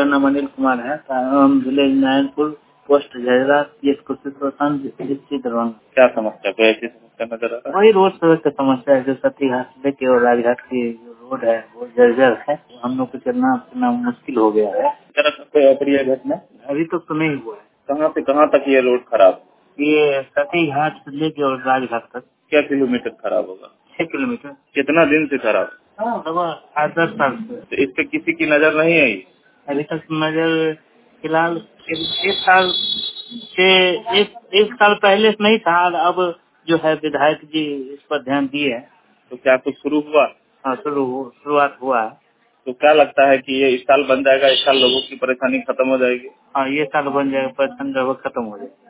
नाम अनिल कुमार है। Village Narayanpur, post Jhajra, district Darbhanga. क्या समस्या, कोई ऐसी समस्या नजर आ रहा है? वही रोड सड़क की समस्या है, जो सती घाट से लेके और राजघाट की जो रोड है वो जर्जर है। हम लोग को चलना मुश्किल हो गया है। तरह कोई अप्रिय घटना अभी तक तो नहीं हुआ है। कहाँ से कहाँ तक ये रोड खराब? ये सती घाट से लेके और राजघाट तक। क्या किलोमीटर खराब होगा? 6 किलोमीटर। कितना दिन से खराब? लगभग 8-10 साल से। तो इस पे किसी की नजर नहीं आई? अभी तक नजर फिलहाल एक साल पहले से नहीं था। अब जो है विधायक जी इस पर ध्यान दिए हैं। तो क्या कुछ शुरू हुआ? हाँ, शुरुआत हुआ है। तो क्या लगता है कि ये इस साल बन जाएगा, इस साल लोगों की परेशानी खत्म हो जाएगी? हाँ, ये साल बन जाएगा, परेशानी लगभग खत्म हो जाएगी।